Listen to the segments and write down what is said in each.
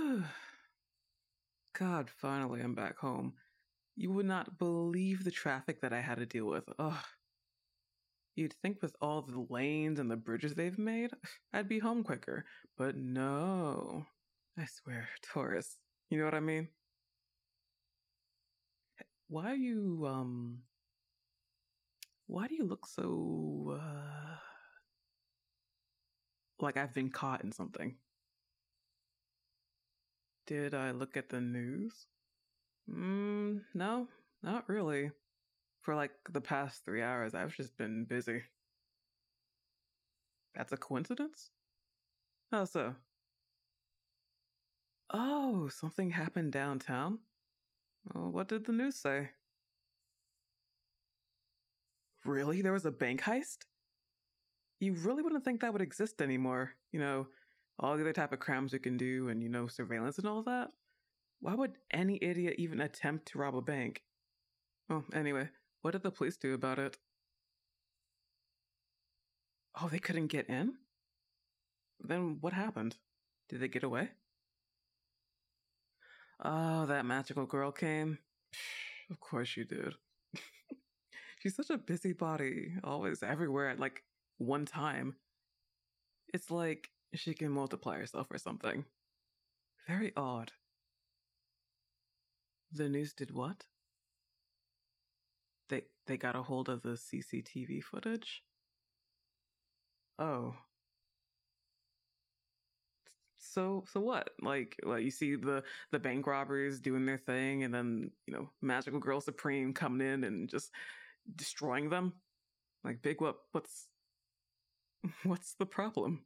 God, finally I'm back home. You would not believe the traffic that I had to deal with. Ugh. You'd think with all the lanes and the bridges they've made, I'd be home quicker. But no. I swear, tourists. You know what I mean? Why are you, why do you look so, like I've been caught in something? Did I look at the news? No, not really. For like the past 3 hours, I've just been busy. That's a coincidence? How so? Oh, something happened downtown? Oh, what did the news say? Really? There was a bank heist? You really wouldn't think that would exist anymore. All the other type of crimes we can do and, surveillance and all that. Why would any idiot even attempt to rob a bank? Oh, anyway, what did the police do about it? Oh, they couldn't get in? Then what happened? Did they get away? Oh, that magical girl came. Of course she did. She's such a busybody, always everywhere at like one time. It's like she can multiply herself or something. Very odd. The news did what? They got a hold of the CCTV footage? Oh. So what? Like you see the bank robbers doing their thing and then, Magical Girl Supreme coming in and just destroying them? Like big what's what's the problem?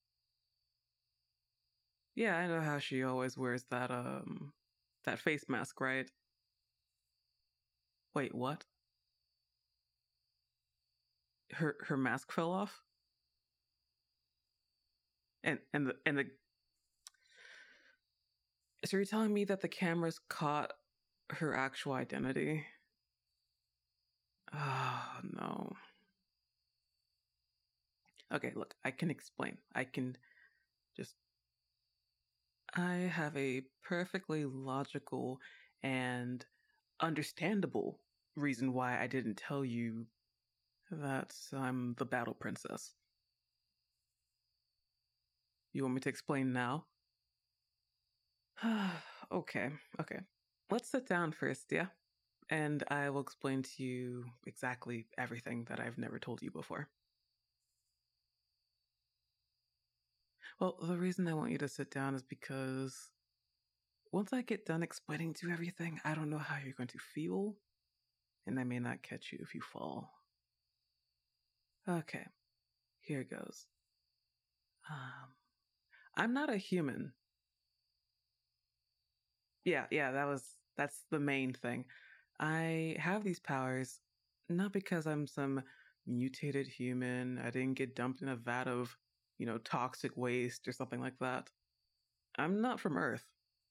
Yeah, I know how she always wears that face mask, right? Wait, what? Her mask fell off? And the So you're telling me that the cameras caught her actual identity? Oh, no. Okay, look, I can explain. Just I have a perfectly logical and understandable reason why I didn't tell you that I'm the battle princess. You want me to explain now? Okay. Let's sit down first, yeah? And I will explain to you exactly everything that I've never told you before. Well, the reason I want you to sit down is because once I get done explaining to you everything, I don't know how you're going to feel, and I may not catch you if you fall. Okay, here goes. I'm not a human. Yeah, that's the main thing. I have these powers not because I'm some mutated human. I didn't get dumped in a vat of, toxic waste or something like that. I'm not from Earth.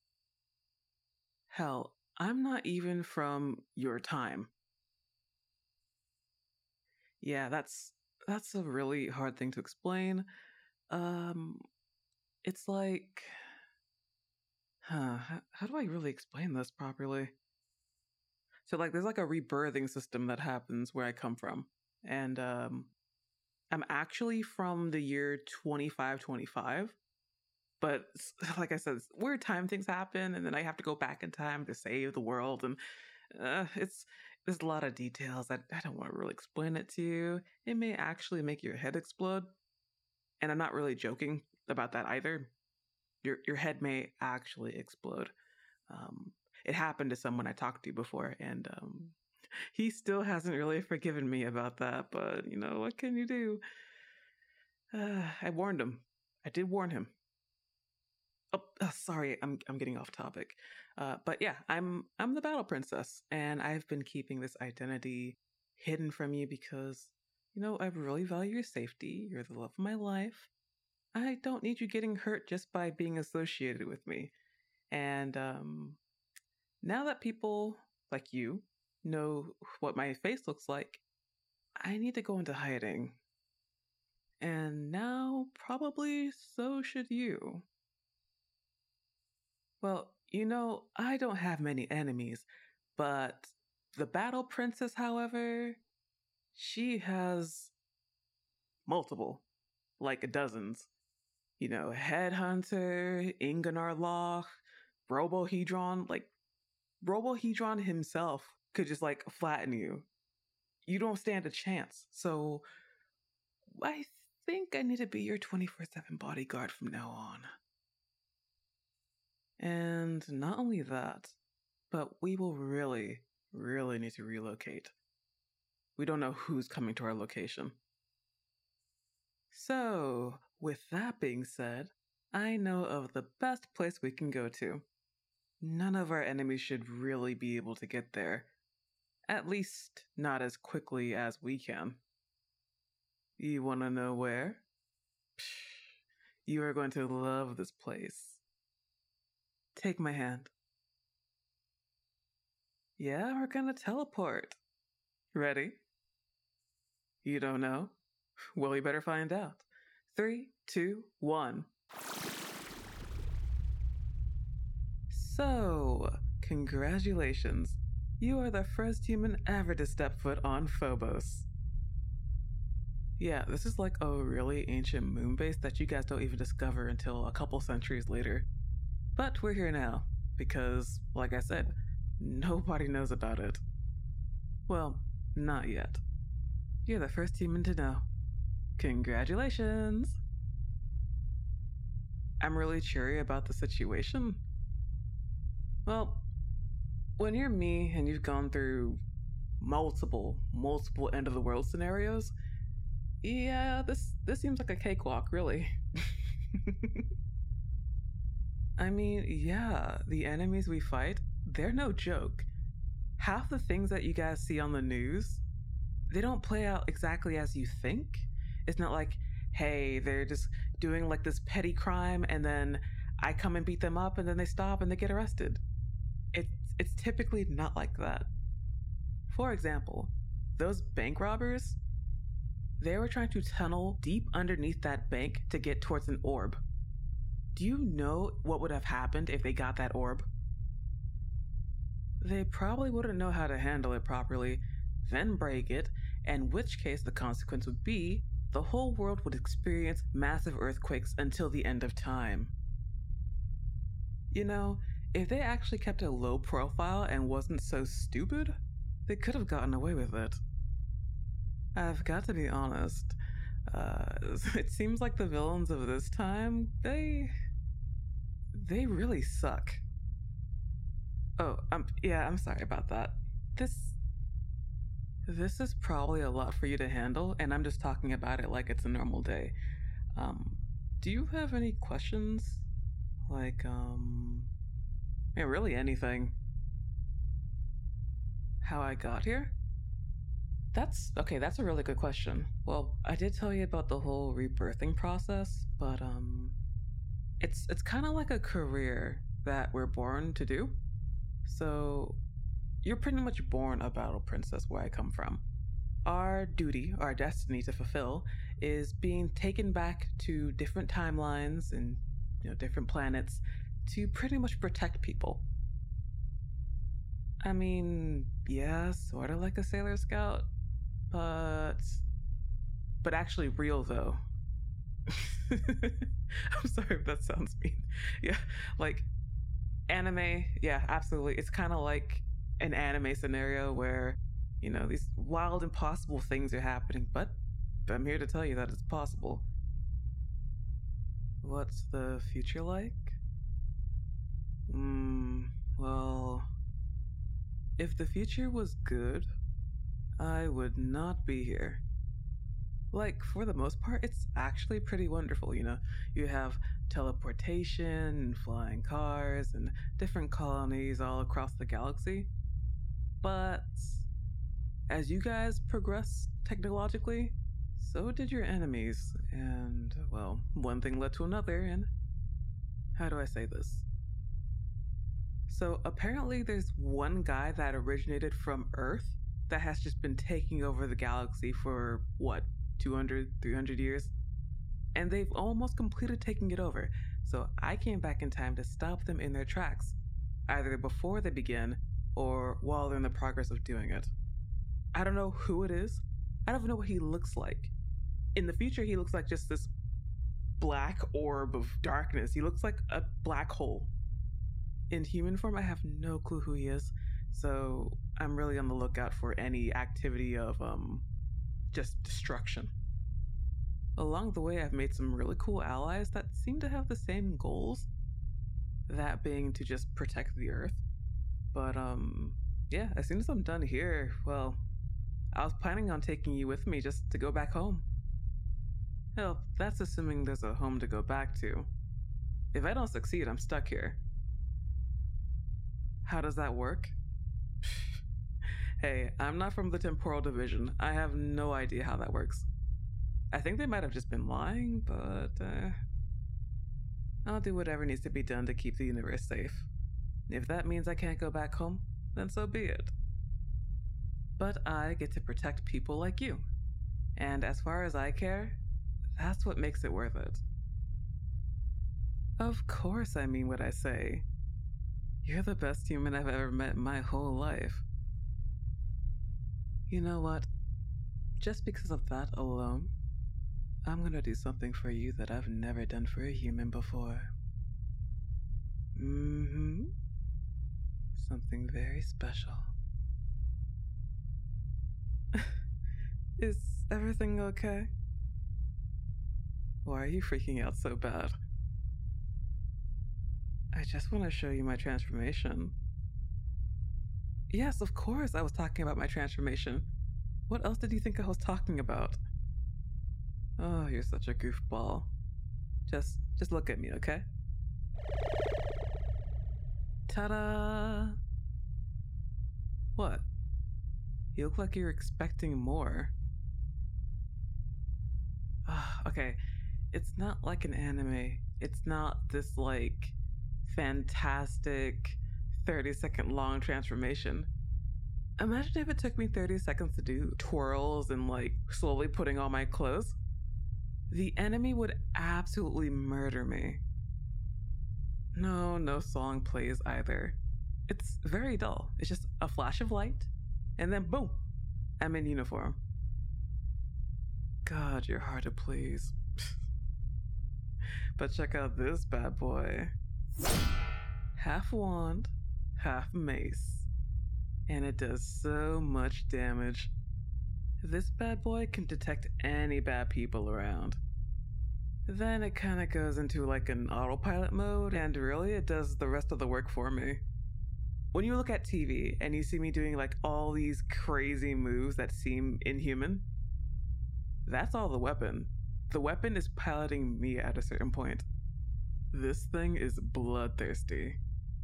Hell, I'm not even from your time. Yeah, that's a really hard thing to explain. Um, it's like, how do I really explain this properly? So like, there's like a rebirthing system that happens where I come from, and I'm actually from the year 2525. But like I said, weird time things happen, and then I have to go back in time to save the world, and there's a lot of details that I don't want to really explain it to you. It may actually make your head explode, and I'm not really joking about that either. Your head may actually explode. Um, it happened to someone I talked to before, and he still hasn't really forgiven me about that. But what can you do? I warned him. I did warn him. Oh, sorry, I'm getting off topic. But yeah, I'm the battle princess, and I've been keeping this identity hidden from you because I really value your safety. You're the love of my life. I don't need you getting hurt just by being associated with me. And now that people like you know what my face looks like, I need to go into hiding. And now, probably, so should you. Well, I don't have many enemies, but the Battle Princess, however, she has multiple, like dozens. Headhunter, Inganar Loch, Robohedron, like Robohedron himself could just like flatten you. You don't stand a chance. So I think I need to be your 24/7 bodyguard from now on. And not only that, but we will really, really need to relocate. We don't know who's coming to our location. So, with that being said, I know of the best place we can go to. None of our enemies should really be able to get there. At least, not as quickly as we can. You want to know where? Psh, you are going to love this place. Take my hand. Yeah, we're gonna teleport. Ready? You don't know? Well, you better find out. 3, 2, 1. So, congratulations. You are the first human ever to step foot on Phobos. Yeah, this is like a really ancient moon base that you guys don't even discover until a couple centuries later. But we're here now, because, like I said, nobody knows about it. Well, not yet. You're the first human to know. Congratulations! I'm really cheery about the situation. Well, when you're me and you've gone through multiple end of the world scenarios, yeah, this seems like a cakewalk, really. I mean, yeah, the enemies we fight, they're no joke. Half the things that you guys see on the news, they don't play out exactly as you think. It's not like, hey, they're just doing like this petty crime and then I come and beat them up and then they stop and they get arrested. It's typically not like that. For example, those bank robbers, they were trying to tunnel deep underneath that bank to get towards an orb. Do you know what would have happened if they got that orb? They probably wouldn't know how to handle it properly, then break it, in which case the consequence would be the whole world would experience massive earthquakes until the end of time. If they actually kept a low profile and wasn't so stupid, they could have gotten away with it. I've got to be honest, it seems like the villains of this time, they really suck. Oh, I'm sorry about that. This is probably a lot for you to handle, and I'm just talking about it like it's a normal day. Do you have any questions? Yeah, really anything. How I got here? That's a really good question. Well, I did tell you about the whole rebirthing process, but it's kind of like a career that we're born to do. So, you're pretty much born a battle princess where I come from. Our duty, our destiny to fulfill, is being taken back to different timelines and different planets to pretty much protect people. I mean, yeah, sort of like a Sailor Scout, but actually real though. I'm sorry if that sounds mean. Yeah, like anime, yeah, absolutely. It's kind of like an anime scenario where, these wild, impossible things are happening, but I'm here to tell you that it's possible. What's the future like? Well, if the future was good, I would not be here. Like, for the most part, it's actually pretty wonderful, You have teleportation, flying cars, and different colonies all across the galaxy. But as you guys progress technologically, so did your enemies. And, well, one thing led to another, and how do I say this? So apparently there's one guy that originated from Earth that has just been taking over the galaxy for, 200, 300 years? and they've almost completed taking it over, so I came back in time to stop them in their tracks, either before they begin or while they're in the progress of doing it. I don't know who it is. I don't even know what he looks like. In the future, he looks like just this black orb of darkness. He looks like a black hole. In human form, I have no clue who he is, so I'm really on the lookout for any activity of just destruction. Along the way, I've made some really cool allies that seem to have the same goals, that being to just protect the Earth. But yeah, as soon as I'm done here, well, I was planning on taking you with me just to go back home. Hell, that's assuming there's a home to go back to. If I don't succeed, I'm stuck here. How does that work? Hey, I'm not from the temporal division. I have no idea how that works. I think they might have just been lying, but I'll do whatever needs to be done to keep the universe safe. If that means I can't go back home, then so be it. But I get to protect people like you. And as far as I care, that's what makes it worth it. Of course I mean what I say. You're the best human I've ever met in my whole life. You know what? Just because of that alone, I'm gonna do something for you that I've never done for a human before. Something very special. Is everything okay? Why are you freaking out so bad? I just want to show you my transformation. Yes, of course I was talking about my transformation. What else did you think I was talking about? Oh, you're such a goofball. Just look at me, okay? Ta-da! What? You look like you're expecting more. Okay, it's not like an anime. It's not this, like, fantastic 30-second long transformation. Imagine if it took me 30 seconds to do twirls and, like, slowly putting on my clothes. The enemy would absolutely murder me. No song plays either. It's very dull. It's just a flash of light, and then boom, I'm in uniform. God, you're hard to please. But check out this bad boy. Half wand, half mace. And it does so much damage. This bad boy can detect any bad people around. Then it kinda goes into like an autopilot mode, and really it does the rest of the work for me. When you look at TV and you see me doing like all these crazy moves that seem inhuman, that's all the weapon. The weapon is piloting me at a certain point. This thing is bloodthirsty.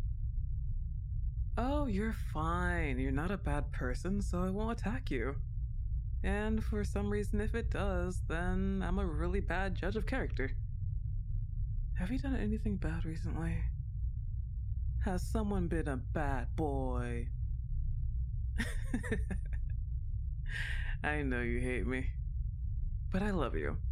Oh, you're fine. You're not a bad person, so it won't attack you. And for some reason, if it does, then I'm a really bad judge of character. Have you done anything bad recently? Has someone been a bad boy? I know you hate me, but I love you.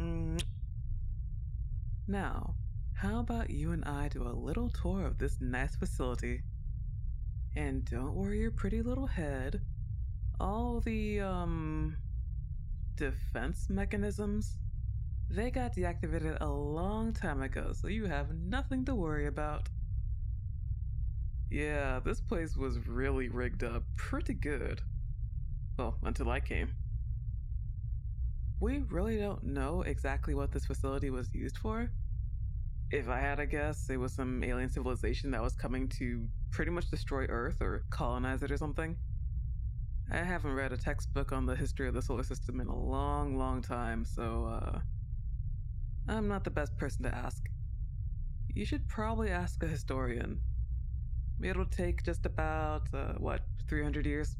Now, how about you and I do a little tour of this nice facility? And don't worry your pretty little head. All the, defense mechanisms, they got deactivated a long time ago, so you have nothing to worry about. Yeah, this place was really rigged up pretty good. Well, until I came. We really don't know exactly what this facility was used for. If I had to guess, it was some alien civilization that was coming to pretty much destroy Earth or colonize it or something. I haven't read a textbook on the history of the solar system in a long time, so I'm not the best person to ask. You should probably ask a historian. It'll take just about, 300 years?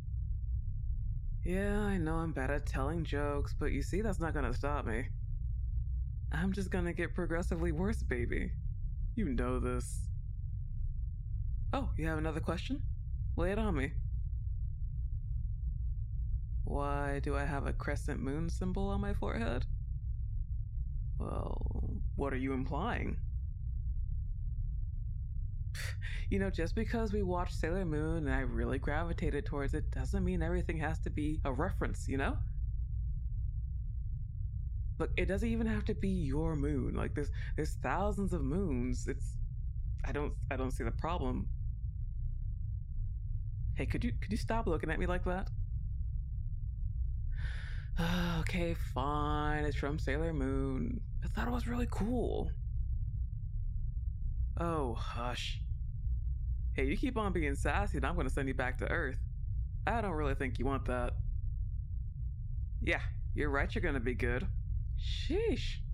Yeah, I know I'm bad at telling jokes, but you see, that's not gonna stop me. I'm just gonna get progressively worse, baby. You know this. Oh, you have another question? Lay it on me. Why do I have a crescent moon symbol on my forehead? Well, what are you implying? You know, just because we watched Sailor Moon and I really gravitated towards it doesn't mean everything has to be a reference, you know? Look, it doesn't even have to be your moon. Like there's thousands of moons. I don't see the problem. Hey, could you stop looking at me like that? Okay, fine. It's from Sailor Moon. I thought it was really cool. Oh, hush. Hey, you keep on being sassy and I'm going to send you back to Earth. I don't really think you want that. Yeah, you're right, you're going to be good. Sheesh.